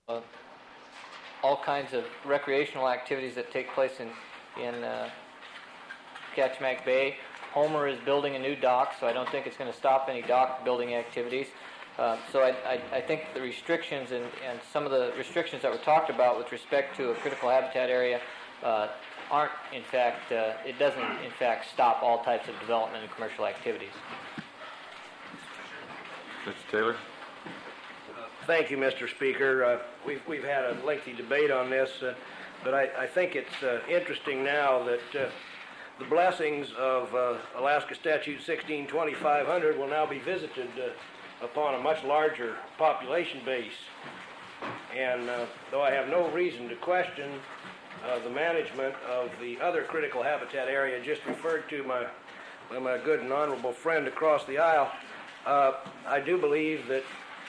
all kinds of recreational activities that take place in Kachemak Bay. Homer is building a new dock, so I don't think it's going to stop any dock building activities. So I think the restrictions and some of the restrictions that were talked about with respect to a critical habitat area aren't, in fact, it doesn't, in fact, stop all types of development and commercial activities. Mr. Taylor? Thank you, Mr. Speaker. We've had a lengthy debate on this, but I think it's interesting now that the blessings of Alaska Statute 16-2500 will now be visited upon a much larger population base. And though I have no reason to question the management of the other critical habitat area just referred to by my good and honorable friend across the aisle, I do believe that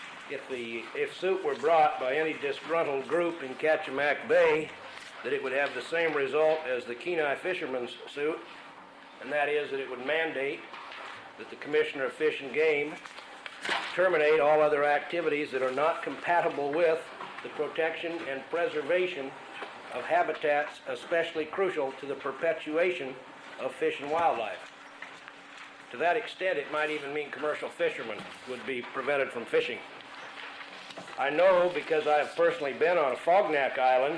if suit were brought by any disgruntled group in Kachemak Bay, that it would have the same result as the Kenai fishermen's suit, and that is that it would mandate that the Commissioner of Fish and Game terminate all other activities that are not compatible with the protection and preservation of habitats especially crucial to the perpetuation of fish and wildlife. To that extent, it might even mean commercial fishermen would be prevented from fishing. I know, because I have personally been on Afognak Island,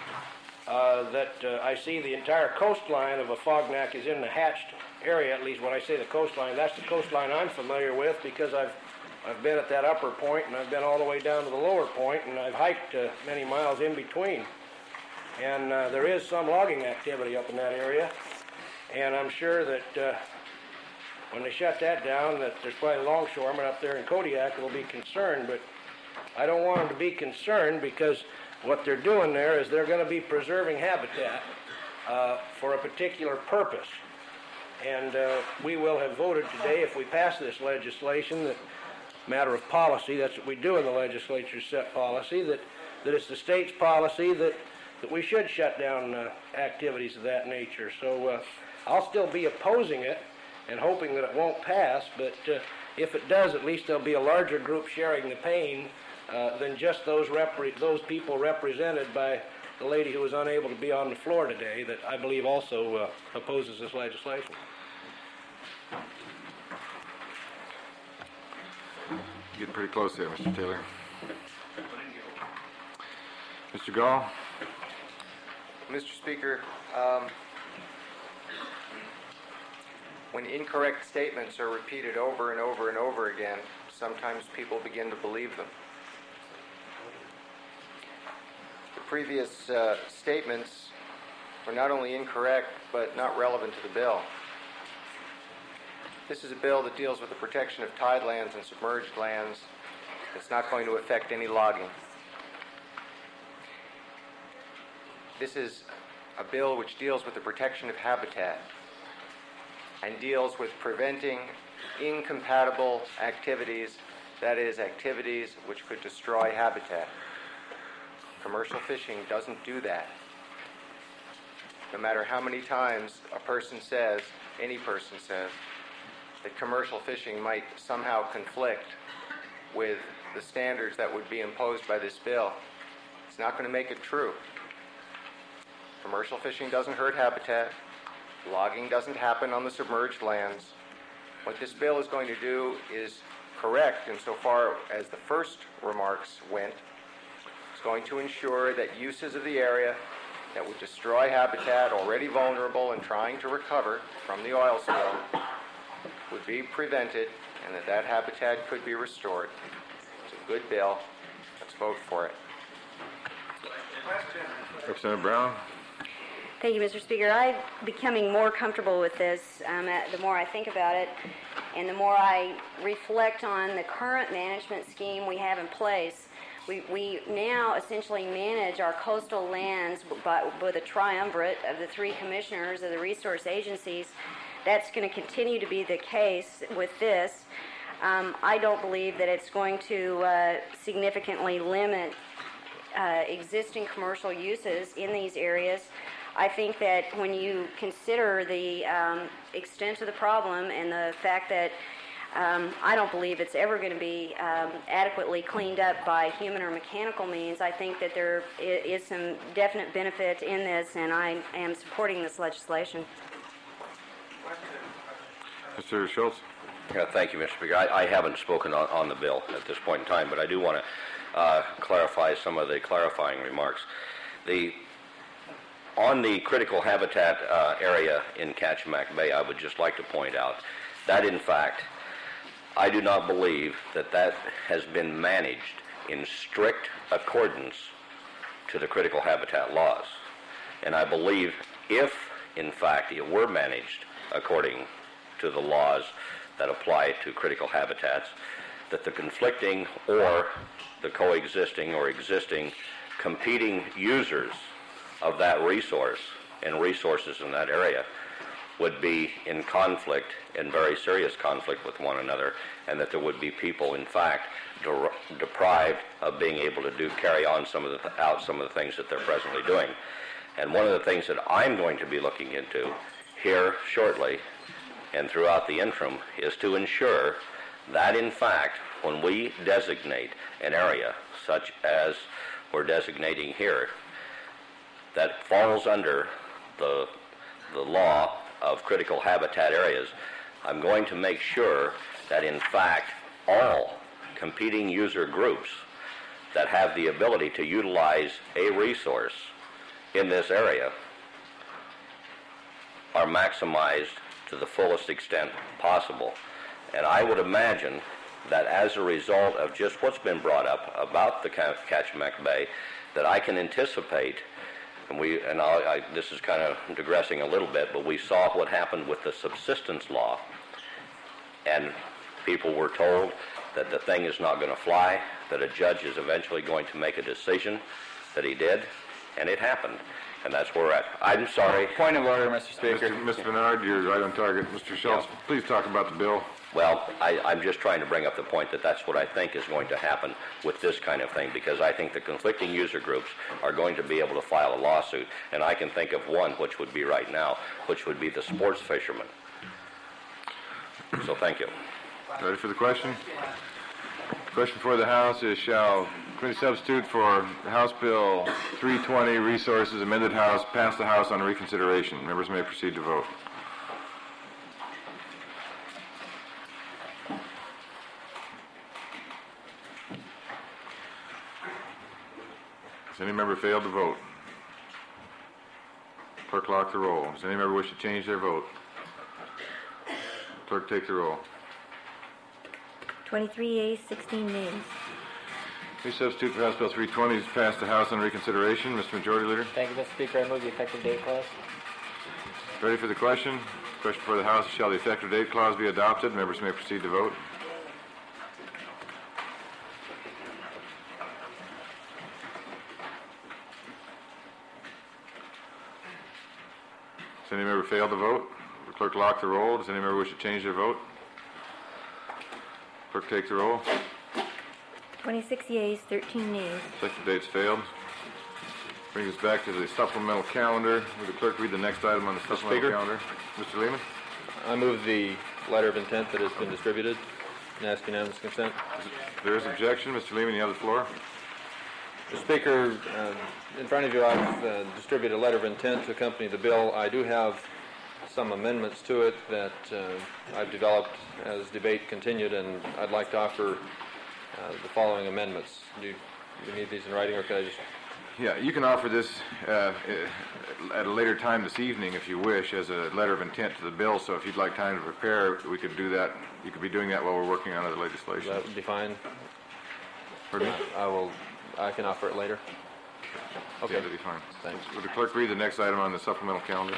that I see the entire coastline of Afognak is in the hatched area. At least when I say the coastline, that's the coastline I'm familiar with, because I've been at that upper point and I've been all the way down to the lower point, and I've hiked many miles in between. And there is some logging activity up in that area, and I'm sure that when they shut that down, that there's probably longshoremen up there in Kodiak that will be concerned, but I don't want them to be concerned, because what they're doing there is they're going to be preserving habitat for a particular purpose. And we will have voted today, if we pass this legislation, that matter of policy, that's what we do in the legislature, set policy, that it's the state's policy that we should shut down activities of that nature. So I'll still be opposing it and hoping that it won't pass, but if it does, at least there'll be a larger group sharing the pain than just those people represented by the lady who was unable to be on the floor today, that I believe also opposes this legislation. Getting pretty close there, Mr. Taylor. Mr. Gall? Mr. Speaker, when incorrect statements are repeated over and over and over again, sometimes people begin to believe them. The previous statements were not only incorrect, but not relevant to the bill. This is a bill that deals with the protection of tidelands and submerged lands. It's not going to affect any logging. This is a bill which deals with the protection of habitat and deals with preventing incompatible activities, that is, activities which could destroy habitat. Commercial fishing doesn't do that. No matter how many times a person says, any person says, that commercial fishing might somehow conflict with the standards that would be imposed by this bill, it's not going to make it true. Commercial fishing doesn't hurt habitat. Logging doesn't happen on the submerged lands. What this bill is going to do is correct insofar as the first remarks went. It's going to ensure that uses of the area that would destroy habitat already vulnerable and trying to recover from the oil spill would be prevented, and that habitat could be restored. It's a good bill. Let's vote for it. Representative Brown? Thank you, Mr. Speaker. I'm becoming more comfortable with this the more I think about it, and the more I reflect on the current management scheme we have in place. We now essentially manage our coastal lands with a triumvirate of the three commissioners of the resource agencies. That's going to continue to be the case with this. I don't believe that it's going to significantly limit existing commercial uses in these areas. I think that when you consider the extent of the problem and the fact that I don't believe it's ever going to be adequately cleaned up by human or mechanical means. I think that there is some definite benefit in this, and I am supporting this legislation. Mr. Schultz? Thank you, Mr. Speaker. I haven't spoken on the bill at this point in time, but I do want to clarify some of the clarifying remarks. On the critical habitat area in Kachemak Bay, I would just like to point out that, in fact, I do not believe that that has been managed in strict accordance to the critical habitat laws. And I believe if, in fact, it were managed according to the laws that apply to critical habitats, that the conflicting or the coexisting or existing competing users of that resource and resources in that area would be in conflict, in very serious conflict with one another, and that there would be people, in fact, deprived of being able to carry on some of the things that they're presently doing. And one of the things that I'm going to be looking into here shortly and throughout the interim is to ensure that, in fact, when we designate an area such as we're designating here, that falls under the law of critical habitat areas, I'm going to make sure that, in fact, all competing user groups that have the ability to utilize a resource in this area are maximized to the fullest extent possible. And I would imagine that as a result of just what's been brought up about the Kachemak Bay, that I can anticipate, and this is kind of digressing a little bit, but we saw what happened with the subsistence law, and people were told that the thing is not going to fly, that a judge is eventually going to make a decision, that he did, and it happened. And that's where we're at. I'm sorry. Point of order, Mr. Speaker. Mr. Bernard, you're right on target. Mr. Schultz, please talk about the bill. Well, I'm just trying to bring up the point that that's what I think is going to happen with this kind of thing, because I think the conflicting user groups are going to be able to file a lawsuit, and I can think of one which would be right now, which would be the sports fishermen. So thank you. Ready for the question? Question for the House is, shall committee substitute for House Bill 320, Resources, amended House, pass the House on reconsideration? Members may proceed to vote. Has any member failed to vote? Clerk lock the roll. Does any member wish to change their vote? Clerk take the roll. 23 yeas, 16 nays. Committee substitute for House Bill 320 is passed the House on reconsideration. Mr. Majority Leader. Thank you, Mr. Speaker. I move the effective date clause. Ready for the question? Question for the House is, shall the effective date clause be adopted? Members may proceed to vote. Does any member fail to vote? The clerk lock the roll. Does any member wish to change their vote? Clerk take the roll. 26 yeas, 13 nays. Effective date's failed. Brings us back to the supplemental calendar. Will the clerk read the next item on the supplemental Speaker. calendar? Mr. Lehman? I move the letter of intent that has been distributed and ask unanimous consent. If there is objection, Mr. Lehman, you have the floor. Mr. Speaker, in front of you I've distributed a letter of intent to accompany the bill. I do have some amendments to it that I've developed as debate continued, and I'd like to offer the following amendments. Do you need these in writing, or can I just... Yeah, you can offer this at a later time this evening, if you wish, as a letter of intent to the bill. So if you'd like time to prepare, we could do that. You could be doing that while we're working on other legislation. That would be fine. Pardon me? I can offer it later. Okay. Yeah, that'd be fine. Thanks. Would the clerk read the next item on the supplemental calendar?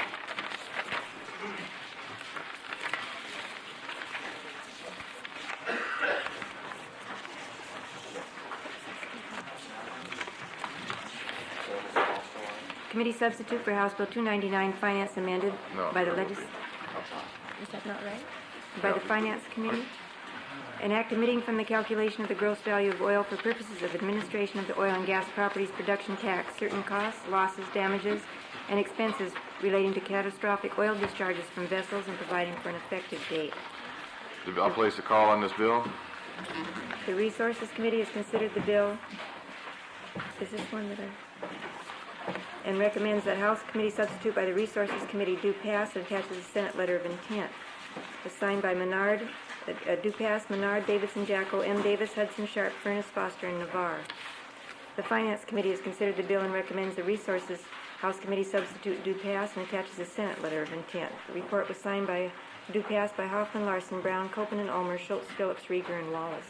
Committee substitute for House Bill 299, Finance amended No. by the Is that not right? By the Finance Committee. An act omitting from the calculation of the gross value of oil for purposes of administration of the oil and gas properties production tax certain costs, losses, damages, and expenses relating to catastrophic oil discharges from vessels and providing for an effective date. Is I'll place a call on this bill. The Resources Committee has considered the bill. Is this one that and recommends that House Committee substitute by the Resources Committee do pass and attaches a Senate letter of intent. Was signed by Menard, do pass, Menard, Davidson, Jacko, M. Davis, Hudson, Sharp, Furness, Foster, and Navarre. The Finance Committee has considered the bill and recommends the Resources House Committee substitute do pass and attaches a Senate letter of intent. The report was signed by do pass by Hoffman, Larson, Brown, Copeland, and Ulmer, Schultz, Phillips, Rieger, and Wallace.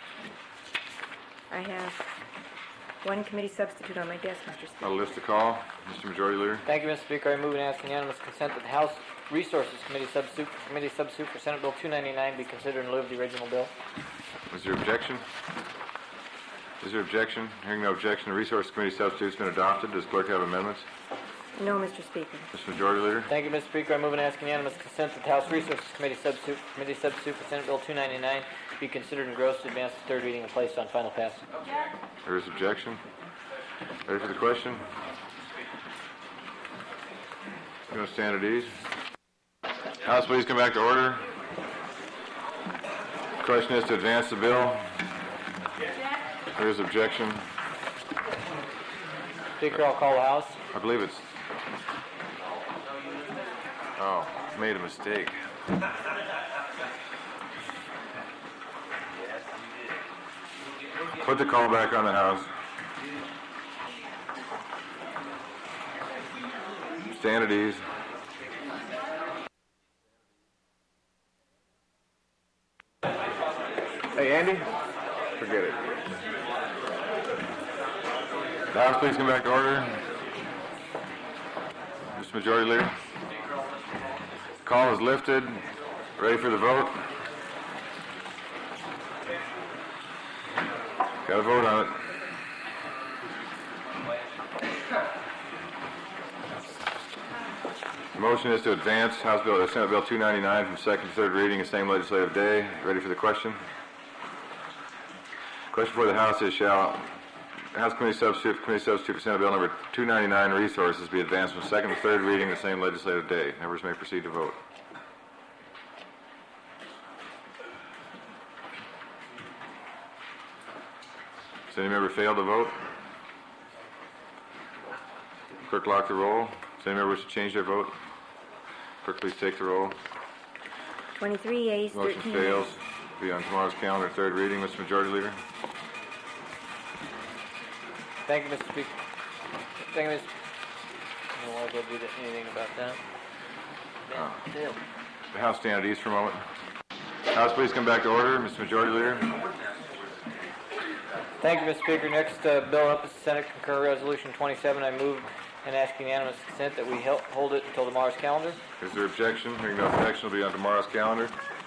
I have one committee substitute on my desk, Mr. Speaker. I'll list the call. Mr. Majority Leader. Thank you, Mr. Speaker. I move and ask unanimous consent that the House Resources Committee substitute for Senate Bill 299 be considered in lieu of the original bill. Is there objection? Is there objection? Hearing no objection, the Resources Committee substitute's been adopted. Does clerk have amendments? No, Mr. Speaker. Mr. Majority Leader. Thank you, Mr. Speaker. I move and ask unanimous consent that the House Resources Committee substitute for Senate Bill 299 be considered engrossed, advanced to third reading, and placed on final pass. There is objection. Ready for the question? You want to stand at ease? House, please come back to order. The question is to advance the bill. There is objection. Speaker, I'll call the House. I believe it's... Oh, made a mistake. Put the call back on the House. Stand at ease. Hey, Andy? Forget it. The House, please come back to order. Mr. Majority Leader. Call is lifted. Ready for the vote? Got to vote on it. The motion is to advance Senate Bill 299 from second to third reading the same legislative day. Ready for the question? Question for the House is, shall House Committee substitute for Senate Bill number 299 Resources be advanced from second to third reading the same legislative day? Members may proceed to vote. Does any member fail to vote? Clerk lock the roll. Does any member wish to change their vote? Clerk, please take the roll. 23 yeas, 13 Motion fails. Be on tomorrow's calendar, third reading. Mr. Majority Leader. Thank you, Mr. Speaker. Thank you, Mr. I don't want to go do anything about that. Failed. The House stand at ease for a moment. House, please come back to order. Mr. Majority Leader. Thank you, Mr. Speaker. Next bill up is Senate Concurrent Resolution 27. I move and ask unanimous consent that we hold it until tomorrow's calendar. Is there objection? Hearing no objection, will be on tomorrow's calendar.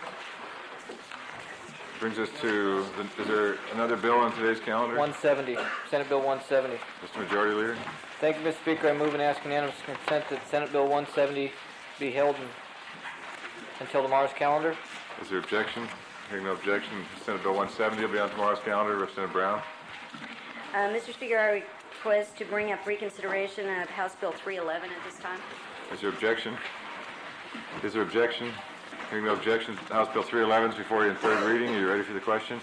Brings us to, is there another bill on today's calendar? 170, Senate Bill 170. Mr. Majority Leader. Thank you, Mr. Speaker. I move and ask unanimous consent that Senate Bill 170 be held until tomorrow's calendar. Is there objection? Hearing no objection, Senate Bill 170 will be on tomorrow's calendar. Representative Brown. Mr. Speaker, I request to bring up reconsideration of House Bill 311 at this time. Is there objection? Is there objection? Hearing no objection, House Bill 311 is before you in third reading. Are you ready for the question?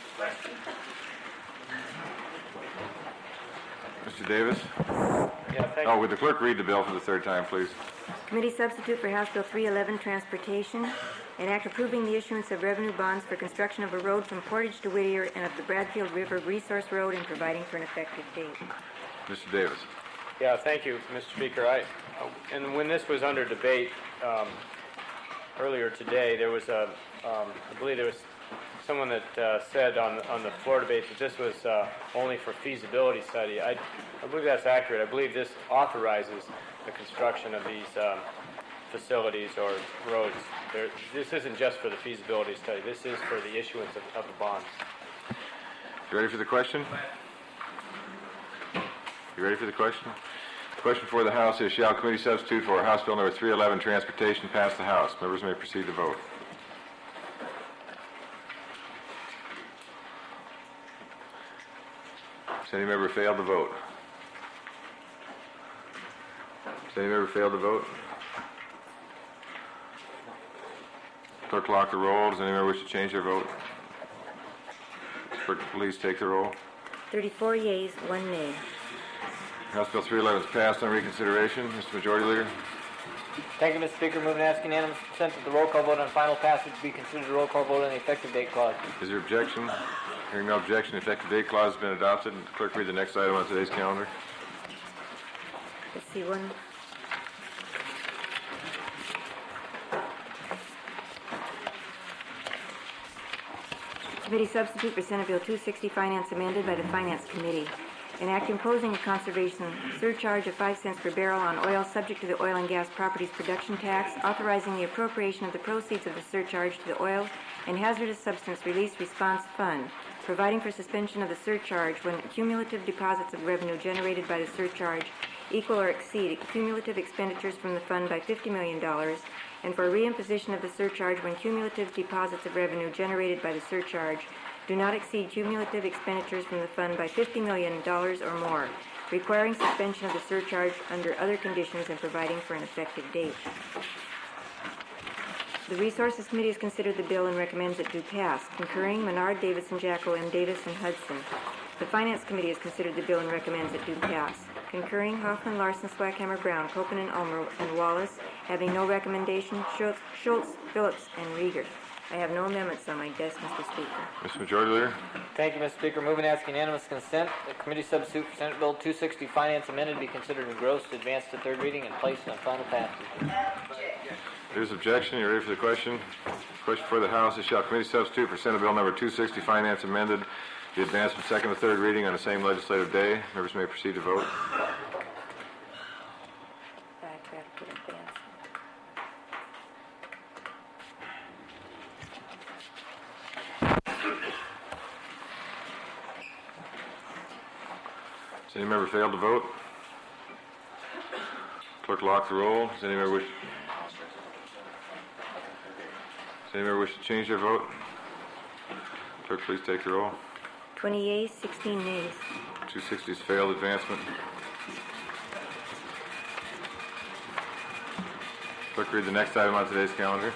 Mr. Davis? Oh, would the clerk read the bill for the third time, please? Committee substitute for House Bill 311, Transportation, an act approving the issuance of revenue bonds for construction of a road from Portage to Whittier and of the Bradfield River Resource Road and providing for an effective date. Mr. Davis. Yeah, thank you, Mr. Speaker. And when this was under debate earlier today, there was I believe there was someone that said on the floor debate that this was only for feasibility study. I believe that's accurate. I believe this authorizes the construction of these facilities or roads. This isn't just for the feasibility study. This is for the issuance of the bonds. You ready for the question? You ready for the question? The question for the House is, shall committee substitute for House Bill number 311, Transportation, pass the House? Members may proceed to vote. Does any member fail to vote? Does any member fail to vote? Clerk lock the roll. Does any member wish to change their vote? Clerk, please take the roll. 34 yeas, 1 nay. House Bill 311 is passed on reconsideration. Mr. Majority Leader. Thank you, Mr. Speaker. Move and ask unanimous consent that the roll call vote on final passage be considered a roll call vote on the effective date clause. Is there objection? Hearing no objection, the effective date clause has been adopted. Clerk, read the next item on today's calendar. Let's see, one. Committee substitute for Senate Bill 260, Finance amended by the Finance Committee. An act imposing a conservation surcharge of 5 cents per barrel on oil subject to the Oil and Gas Properties Production Tax, authorizing the appropriation of the proceeds of the surcharge to the Oil and Hazardous Substance Release Response Fund, providing for suspension of the surcharge when cumulative deposits of revenue generated by the surcharge equal or exceed cumulative expenditures from the fund by $50 million, and for reimposition of the surcharge when cumulative deposits of revenue generated by the surcharge do not exceed cumulative expenditures from the fund by $50 million or more, requiring suspension of the surcharge under other conditions and providing for an effective date. The Resources Committee has considered the bill and recommends it do pass, concurring Menard, Davidson, Jacko, M. Davis, and Hudson. The Finance Committee has considered the bill and recommends it do pass, concurring Hoffman, Larson, Swackhammer, Brown, Copeland, Ulmer, and Wallace, having no recommendation, Schultz, Phillips, and Rieger. I have no amendments on my desk, Mr. Speaker. Mr. Majority Leader. Thank you, Mr. Speaker. Move and ask unanimous consent that committee substitute for Senate Bill 260, Finance amended, be considered engrossed, advanced to third reading, and placed on final passage. There's objection. You ready for the question? Question for the House is, shall committee substitute for Senate Bill number 260, Finance amended, be advanced from second to third reading on the same legislative day? Members may proceed to vote. Does any member fail to vote? Clerk lock the roll. Does any member wish to change their vote? Clerk, please take the roll. 20 yeas, 16 nays. 260's failed advancement. Clerk, read the next item on today's calendar.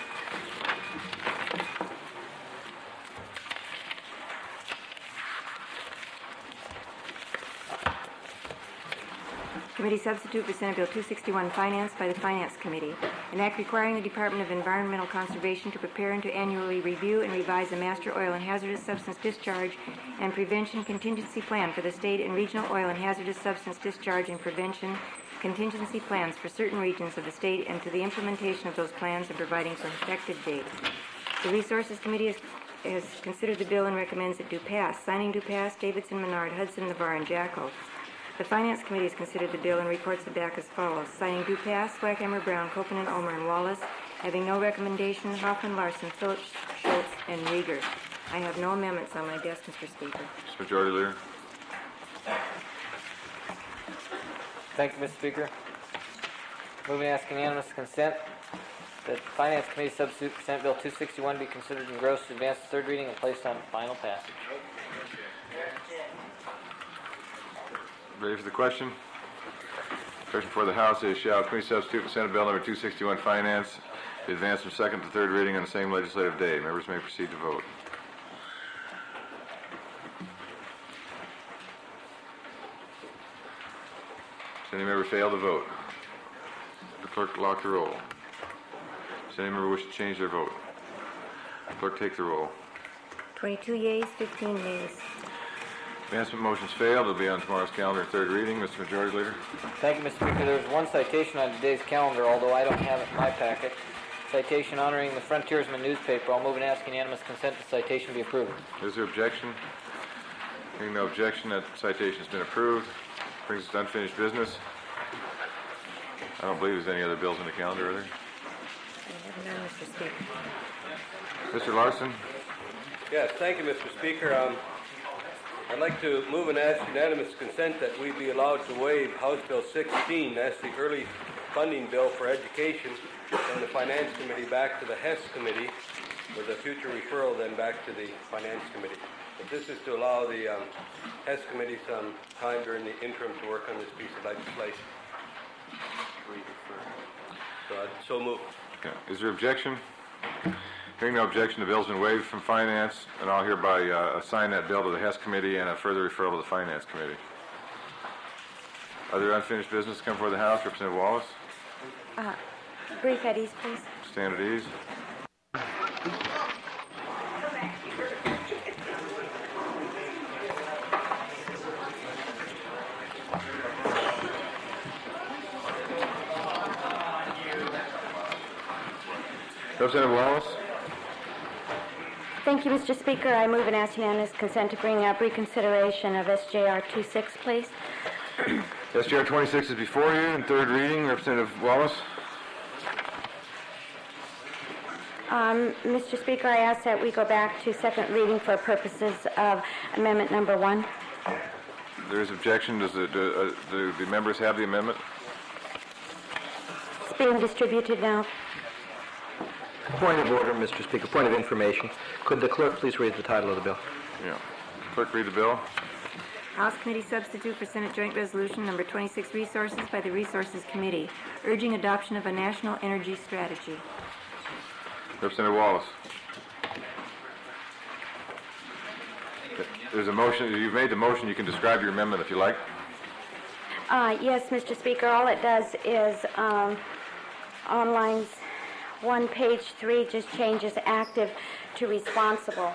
Committee substitute for Senate Bill 261, Finance by the Finance Committee. An act requiring the Department of Environmental Conservation to prepare and to annually review and revise a master oil and hazardous substance discharge and prevention contingency plan for the state and regional oil and hazardous substance discharge and prevention contingency plans for certain regions of the state and to the implementation of those plans and providing for effective dates. The Resources Committee has considered the bill and recommends it do pass. Signing do pass, Davidson, Menard, Hudson, Navarre, and Jacko. The Finance Committee has considered the bill and reports it back as follows. Signing do pass, Swackhammer, Brown, Copeland, Ulmer, and Wallace. Having no recommendation, Hoffman, Larson, Phillips, Schultz, and Rieger. I have no amendments on my desk, Mr. Speaker. Mr. Majority Leader. Thank you, Mr. Speaker. Move and ask unanimous consent that the Finance Committee substitute for Senate Bill 261 be considered engrossed, advanced to third reading, and placed on final passage. Ready for the question? Question for the House is, shall committee substitute for Senate Bill number 261, Finance, be advanced from second to third reading on the same legislative day? Members may proceed to vote. Does any member fail to vote? The clerk lock the roll. Does any member wish to change their vote? Clerk take the roll. 22 yeas, 15 nays. Advancement motions failed. It'll be on tomorrow's calendar in third reading. Mr. Majority Leader. Thank you, Mr. Speaker. There's one citation on today's calendar, although I don't have it in my packet. Citation honoring the Frontiersman newspaper. I'll move and ask unanimous consent the citation be approved. Is there objection? Hearing no objection, that citation has been approved. Brings us to unfinished business. I don't believe there's any other bills on the calendar, are there? I have none, Mr. Speaker. Mr. Larson? Yes, thank you, Mr. Speaker. I'd like to move and ask unanimous consent that we be allowed to waive House Bill 16, that's the early funding bill for education, from the Finance Committee back to the HES Committee, with a future referral then back to the Finance Committee. But this is to allow the HES Committee some time during the interim to work on this piece of legislation. So move. Okay. Is there objection? Hearing no objection, the bill's been waived from Finance, and I'll hereby assign that bill to the Hess Committee and a further referral to the Finance Committee. Other unfinished business come before the House. Representative Wallace, Brief at ease, please. stand at ease. Representative Wallace. Thank you, Mr. Speaker. I move and ask unanimous consent to bring up reconsideration of SJR 26, please. SJR 26 is before you in third reading. Representative Wallace. Mr. Speaker, I ask that we go back to second reading for purposes of amendment number 1. There is objection. Do the members have the amendment? It's being distributed now. Point of order, Mr. Speaker. Point of information. Could the clerk please read the title of the bill? Yeah. Clerk, read the bill. House Committee Substitute for Senate Joint Resolution Number 26, Resources by the Resources Committee, urging adoption of a national energy strategy. Representative Wallace. There's a motion. You've made the motion. You can describe your amendment if you like. Yes, Mr. Speaker. All it does is on lines 1, page 3, just changes active to responsible.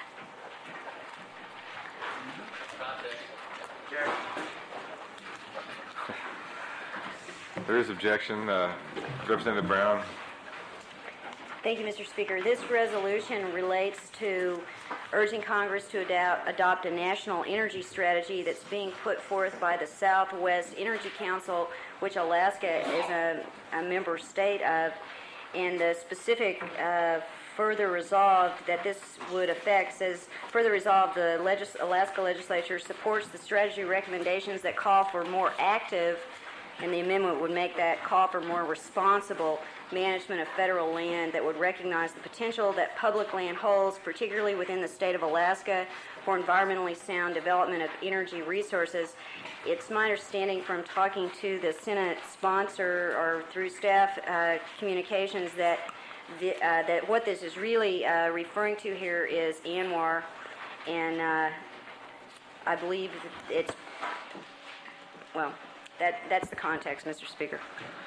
There is objection. Representative Brown. Thank you, Mr. Speaker. This resolution relates to urging Congress to adopt a national energy strategy that's being put forth by the Southwest Energy Council, which Alaska is a member state of. And the specific further resolved that this would affect says, further resolved, the Alaska legislature supports the strategy recommendations that call for more active, and the amendment would make that call for more responsible management of federal land that would recognize the potential that public land holds, particularly within the state of Alaska, for environmentally sound development of energy resources. It's my understanding from talking to the Senate sponsor or through staff communications that that what this is really referring to here is ANWR, and I believe it's, well, that's the context, Mr. Speaker.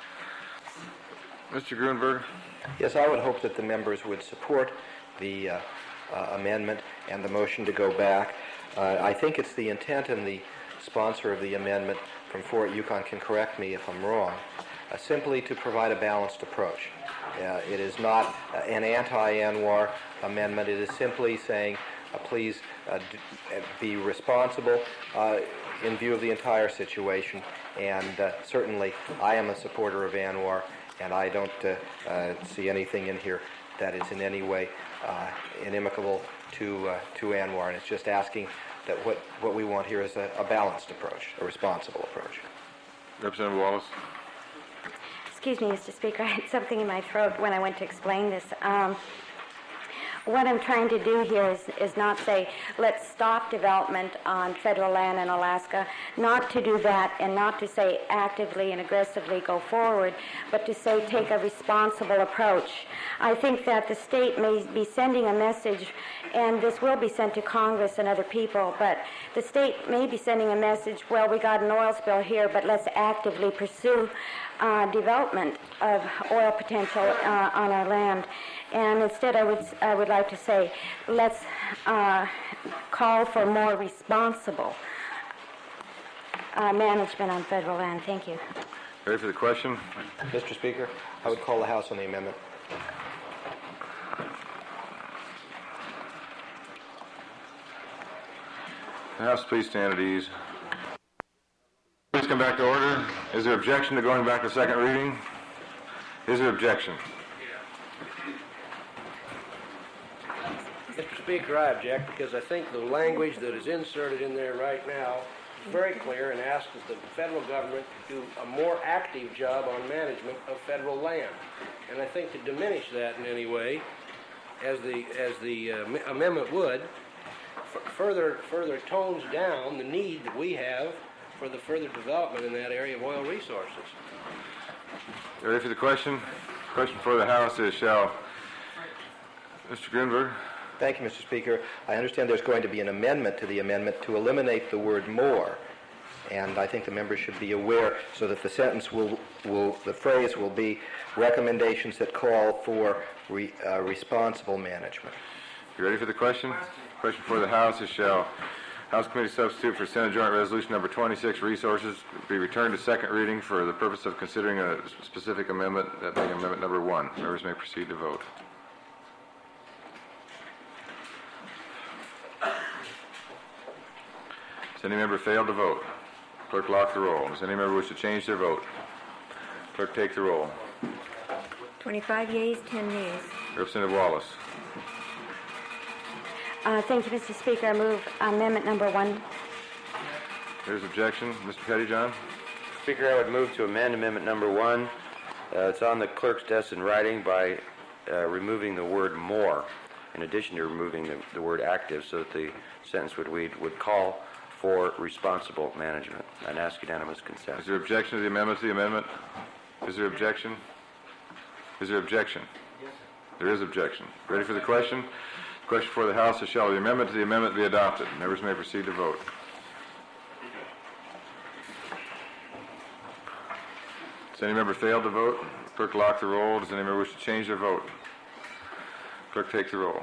Mr. Grunberg. Yes, I would hope that the members would support the amendment and the motion to go back. I think it's the intent and the sponsor of the amendment from Fort Yukon can correct me if I'm wrong, simply to provide a balanced approach. It is not an anti-ANWR amendment. It is simply saying, please be responsible in view of the entire situation. And certainly, I am a supporter of ANWR, and I don't see anything in here that is in any way inimical to ANWR. And it's just asking that what we want here is a balanced approach, a responsible approach. Representative Wallace. Excuse me, Mr. Speaker. I had something in my throat when I went to explain this. What I'm trying to do here is not say, let's stop development on federal land in Alaska, not to do that, and not to say actively and aggressively go forward, but to say take a responsible approach. I think that the state may be sending a message, and this will be sent to Congress and other people, but the state may be sending a message, well, we got an oil spill here, but let's actively pursue development of oil potential on our land. And instead, I would like to say, let's call for more responsible management on federal land. Thank you. Ready for the question? Mr. Speaker, I would call the House on the amendment. The House, please stand at ease. Please come back to order. Is there objection to going back to second reading? Is there objection? Mr. Speaker, I object because I think the language that is inserted in there right now is very clear and asks the federal government to do a more active job on management of federal land. And I think to diminish that in any way, as the amendment would, further tones down the need that we have for the further development in that area of oil resources. Ready for the question? Question for the House is, shall Mr. Grunberg? Thank you, Mr. Speaker. I understand there's going to be an amendment to the amendment to eliminate the word more. And I think the members should be aware so that the sentence the phrase will be recommendations that call for responsible management. You ready for the question? Question for the House is, shall House Committee substitute for Senate Joint Resolution number 26, resources, be returned to second reading for the purpose of considering a specific amendment, that being amendment number 1. Members may proceed to vote. Does any member fail to vote? Clerk lock the roll. Does any member wish to change their vote? Clerk take the roll. 25 yeas, 10 nays. Representative Wallace. Thank you, Mr. Speaker. I move amendment number 1. There's objection. Mr. Pettyjohn? Speaker, I would move to amend amendment number 1. It's on the clerk's desk in writing by removing the word more, in addition to removing the word active, so that the sentence would call for responsible management. I'd ask unanimous consent. Is there objection to the amendment to the amendment? Is there objection? Is there objection? Yes, sir. There is objection. Ready for the question? Question for the House is, shall the amendment to the amendment be adopted? Members may proceed to vote. Does any member fail to vote? Clerk lock the roll. Does any member wish to change their vote? Clerk take the roll.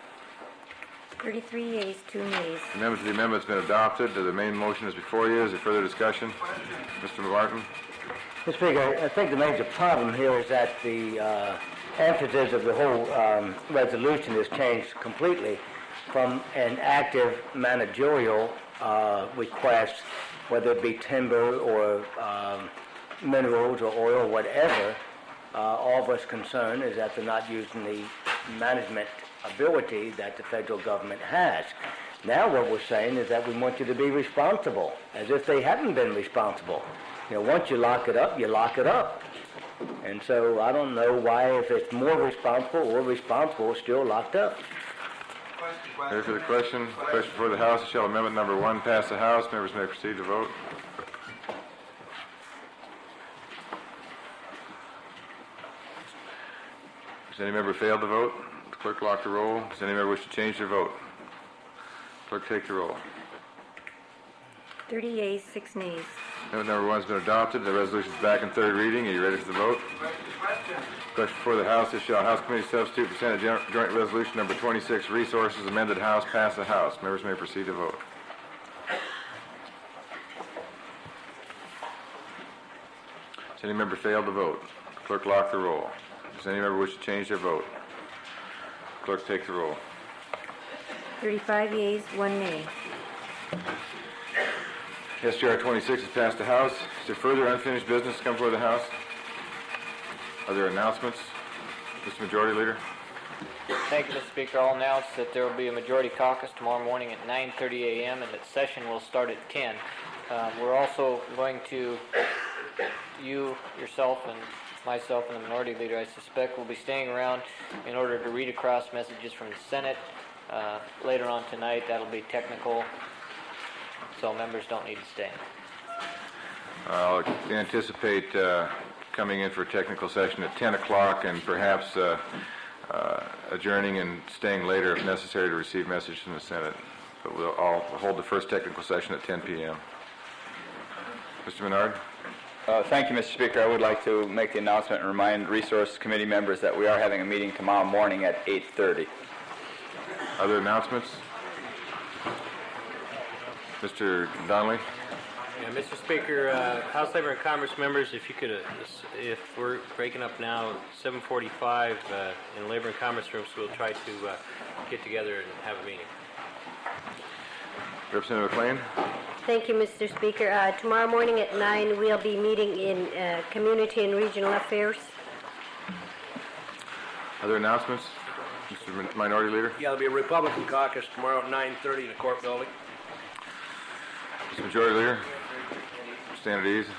33 yeas, 2 nays. The amendment to the amendment has been adopted. The main motion is before you. Is there further discussion? Mr. Martin? Mr. Speaker, I think the major problem here is that the emphasis of the whole resolution has changed completely from an active managerial request, whether it be timber or minerals or oil, whatever. All of us concerned is that they're not using the management ability that the federal government has. Now what we're saying is that we want you to be responsible, as if they haven't been responsible. You know, once you lock it up, you lock it up. And so I don't know why, if it's more responsible or responsible, it's still locked up. Ready for the question? Question for the House. Shall amendment number 1 pass the House? Members may proceed to vote. Does any member fail to vote? Clerk lock the roll. Does any member wish to change their vote? Clerk take the roll. 30 yeas, 6 nays. Amendment number 1 has been adopted. The resolution is back in third reading. Are you ready for the vote? Question for the House is, shall House Committee substitute for Senate Joint Resolution number 26, resources, amended House, pass the House? Members may proceed to vote. Does any member fail to vote? Clerk lock the roll. Does any member wish to change their vote? Clerk take the roll. 35 yeas, 1 nay. SJR 26 has passed the House. Is there further unfinished business to come before the House? Are there announcements? Mr. Majority Leader? Thank you, Mr. Speaker. I'll announce that there will be a majority caucus tomorrow morning at 9:30 a.m. and that session will start at 10. We're also going to, you, yourself, and myself and the Minority Leader, I suspect, will be staying around in order to read across messages from the Senate. Later on tonight, that'll be technical, so members don't need to stay. I'll anticipate coming in for a technical session at 10 o'clock and perhaps adjourning and staying later if necessary to receive messages from the Senate. But I'll hold the first technical session at 10 p.m. Mr. Menard? Thank you, Mr. Speaker. I would like to make the announcement and remind Resource Committee members that we are having a meeting tomorrow morning at 8:30. Other announcements? Mr. Donnelly? Yeah, Mr. Speaker, House Labor and Commerce members, if you could, if we're breaking up now, 7:45 in Labor and Commerce rooms, we'll try to get together and have a meeting. Representative McLean? Thank you, Mr. Speaker. Tomorrow morning at 9, we'll be meeting in Community and Regional Affairs. Other announcements? Mr. Minority Leader? Yeah, there'll be a Republican caucus tomorrow at 9:30 in the court building. Mr. Majority Leader? Stand at ease.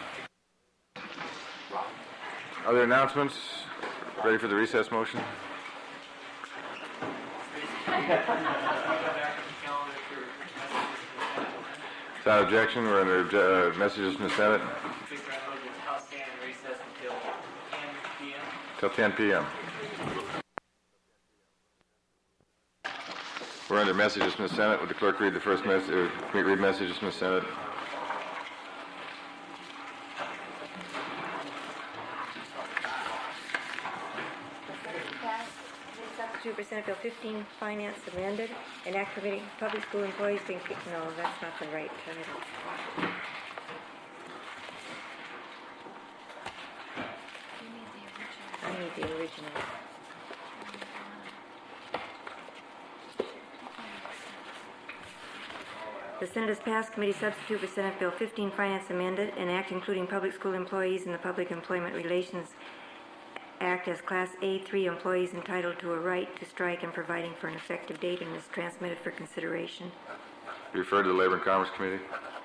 Other announcements? Ready for the recess motion? Without objection, we're under messages from the Senate. House stand in recess until 10 p.m. Till 10 p.m. We're under messages from the Senate. Would the clerk read the first message, or can we read messages from the Senate? Substitute for Senate Bill 15, Finance amended, and Act permitting public school employees to... No, that's not the right title. I need the original. The Senate has passed committee substitute for Senate Bill 15, Finance amended, an act including public school employees in the Public Employment Relations Act as Class A3 employees entitled to a right to strike and providing for an effective date, and is transmitted for consideration. Refer to the Labor and Commerce Committee.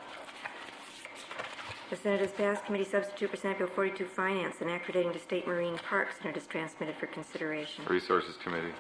The Senate has passed committee substitute for Senate Bill 42, Finance, an act relating to state marine parks, and it is transmitted for consideration. Resources Committee.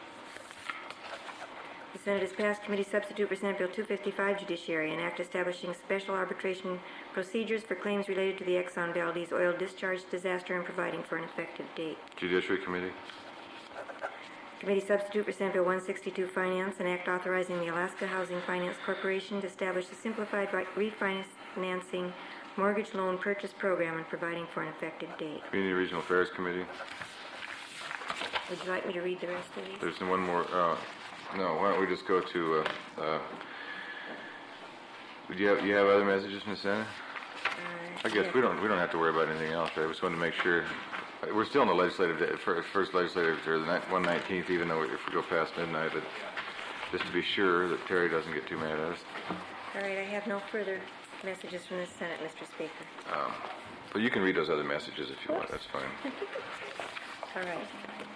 The Senate has passed committee substitute for Senate Bill 255, Judiciary, an act establishing special arbitration procedures for claims related to the Exxon Valdez oil discharge disaster and providing for an effective date. Judiciary Committee. Committee substitute for Senate Bill 162, Finance, an act authorizing the Alaska Housing Finance Corporation to establish a simplified refinancing mortgage loan purchase program and providing for an effective date. Community and Regional Affairs Committee. Would you like me to read the rest of these? There's one more. No, why don't we just go to, you have other messages from the Senate? I guess we don't have to worry about anything else, right? We just wanted to make sure, we're still in the legislative day, first legislative, or the 119th, even though if we go past midnight, but just to be sure that Terry doesn't get too mad at us. All right, I have no further messages from the Senate, Mr. Speaker. But you can read those other messages if you want, that's fine. All right.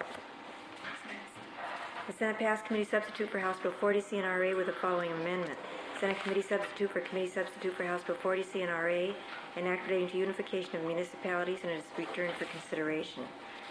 The Senate passed committee substitute for House Bill 40C and RA with the following amendment. Senate committee substitute for House Bill 40C and RA, an act relating to unification of municipalities, and it is returned for consideration.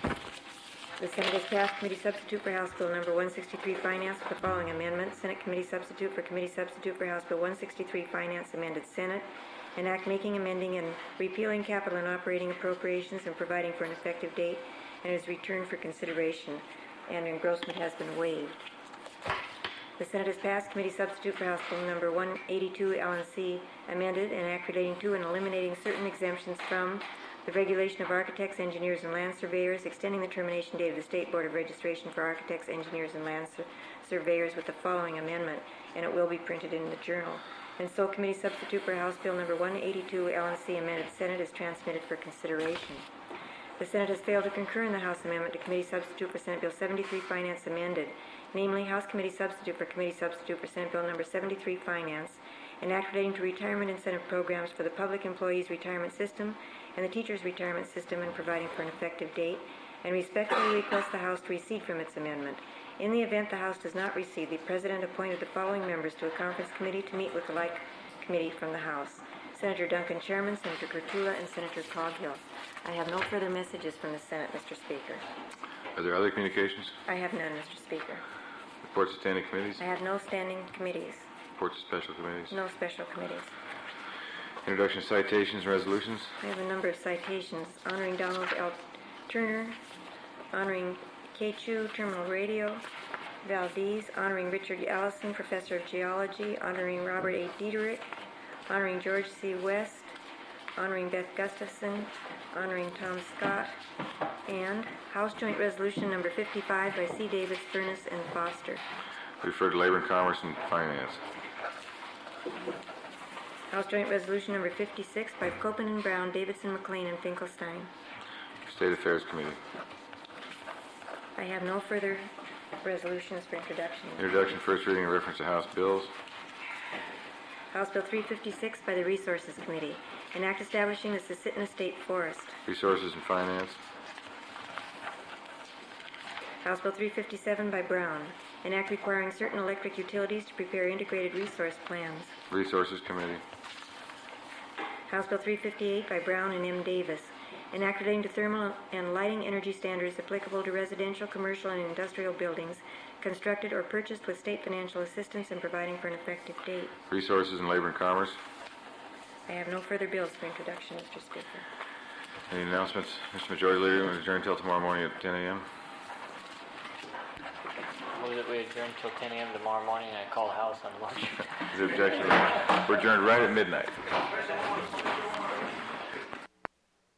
The Senate has passed committee substitute for House Bill number 163, Finance, with the following amendment. Senate committee substitute for House Bill 163, Finance, amended Senate, an act making, amending, and repealing capital and operating appropriations and providing for an effective date, and is returned for consideration, and engrossment has been waived. The Senate has passed committee substitute for House Bill number 182, LNC, amended, an act relating to and eliminating certain exemptions from the regulation of architects, engineers, and land surveyors, extending the termination date of the State Board of Registration for architects, engineers, and land surveyors with the following amendment, and it will be printed in the Journal. And so committee substitute for House Bill number 182, LNC, amended Senate, is transmitted for consideration. The Senate has failed to concur in the House amendment to committee substitute for Senate Bill 73, Finance, amended, namely House committee substitute for Senate Bill number 73, Finance, an act relating to retirement incentive programs for the public employees retirement system and the teachers retirement system and providing for an effective date, and respectfully request the House to recede from its amendment. In the event the House does not recede, the President appointed the following members to a conference committee to meet with the like committee from the House: Senator Duncan Chairman, Senator Kurtula, and Senator Coghill. I have no further messages from the Senate, Mr. Speaker. Are there other communications? I have none, Mr. Speaker. Reports of standing committees? I have no standing committees. Reports of special committees? No special committees. Introduction of citations and resolutions? I have a number of citations honoring Donald L. Turner, honoring K. Chu, Terminal Radio, Valdez, honoring Richard Allison, Professor of Geology, honoring Robert A. Diederich, honoring George C. West, honoring Beth Gustafson, honoring Tom Scott, and House Joint Resolution number 55 by C. Davis, Furness, and Foster. Refer to Labor and Commerce and Finance. House Joint Resolution number 56 by Copeland and Brown, Davidson, McLean, and Finkelstein. State Affairs Committee. I have no further resolutions for introduction. Introduction, first reading, and reference to House bills. House Bill 356 by the Resources Committee, an act establishing the Susitna State Forest. Resources and Finance. House Bill 357 by Brown, an act requiring certain electric utilities to prepare integrated resource plans. Resources Committee. House Bill 358 by Brown and M. Davis, an act relating to thermal and lighting energy standards applicable to residential, commercial, and industrial buildings constructed or purchased with state financial assistance and providing for an effective date. Resources and Labor and Commerce. I have no further bills for introduction, Mr. Speaker. Any announcements? Mr. Majority Leader, we adjourn until tomorrow morning at 10 a.m. move that we adjourn till 10 a.m. tomorrow morning, and I call the house on the motion. Is there objection? We're adjourned right at midnight.